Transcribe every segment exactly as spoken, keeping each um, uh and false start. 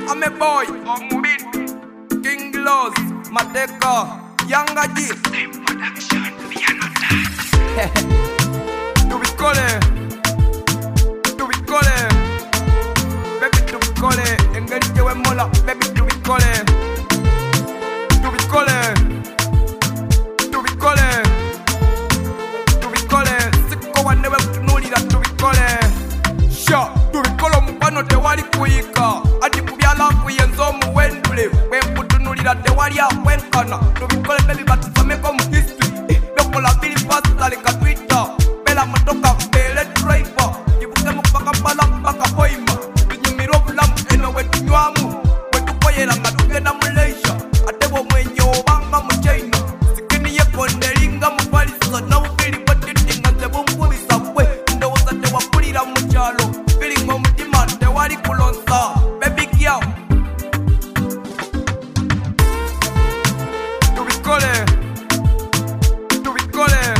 I'm a boy, King Gloss, Mateka, Younger G. To be calling, to be calling, baby to be calling, engage you with Mola, baby to be calling, to be calling, to be calling, to be calling, sicko and never to know that to be calling. Sure, to be calling Mupano te wali kuika, adi kubyala kuyenzo muwendule, when put to know that te wali ya wenkana, to be calling baby but to make come history, people are feeling fast like a Twitter. Matoka mbele driver Jibuke mpaka pala mpaka poima Vinyumiro vulamu eno wetu nywamu Wetu koyela ngaduke na Malaysia Atebo mwenye obanga mchaina Sikini ye kondelinga mfalisa Na ufili watitinga zebu mkulisa we Ndo usate wakulira mchalo Feeling mo mtima te wali kulonsa Baby girl To be calling To be calling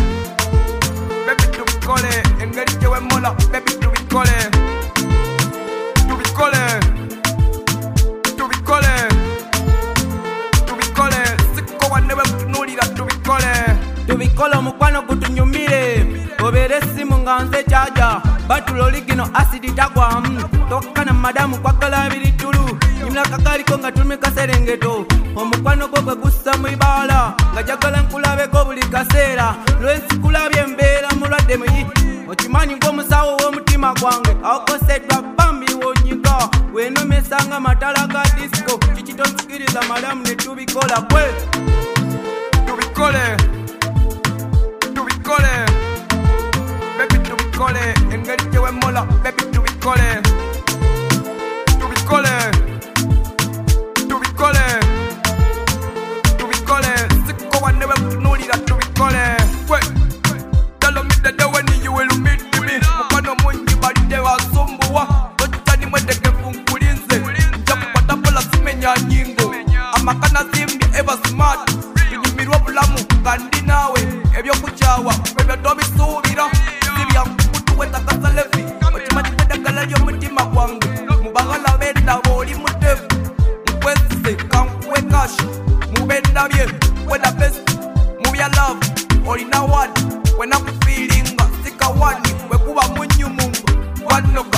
engage you with Mola, baby to be calling, to be calling, to be calling, to be calling. Sicko and never know that to be calling. To be calling mukwano kutunyumire, oberesi munganze chaja, batulo ligino acid tagwa toka na madamu kwa kala bili tulu, imla kakari konga tumika serengeto, omukwano gwe gussa mwibala, ngajagala nkulabe ko buli kaseera, lwensi kulabye mbeera mulwadde muyi. Ochimanyi ng'omusawo w'omutima gwange akoseddwa bambi wonyiga wenomesanga matala ga disco kikitonsikiriza madamu ne tubikola kwe tubikole tubikole baby tubikole engeri gye wemmola baby tubikole tubikole tubikole tubikole sikko wanne we kutunuulira tubikole kwe tell me the day when you will meet me mukano mungi balide wasumbuwa totani mweteke funkulinze njakupata pola simenya nyingo amakana zimbi eba smart binyumirwa bulamu kandi nawe ebyokuchawa ebyotobisuubira sibya kutu wetakasa levi okimanyi kwedagala ly'omutima gwange mubagala benda booli mutevu nkwesise kankuwe kashi mubendabye weda best mubya love olina wadi When I'm feeling sick, I want you. We go a munyu mungu, one no.